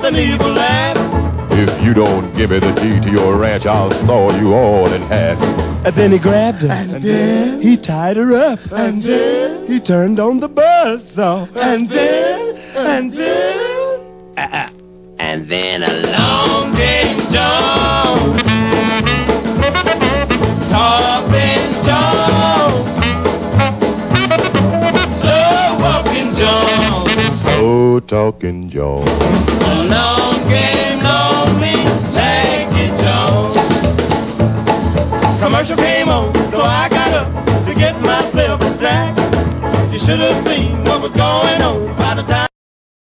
with an evil laugh. If you don't give me the key to your ranch, I'll saw you all in half. And then he grabbed her. And then, He tied her up. and then, He turned on the buzzsaw. and then, And then along came John, Talking John, Slow walking John. Slow talking Joe. Along came lonely Lanky John. commercial came on, so I got up to get myself a snack. You should have seen what was going on by the time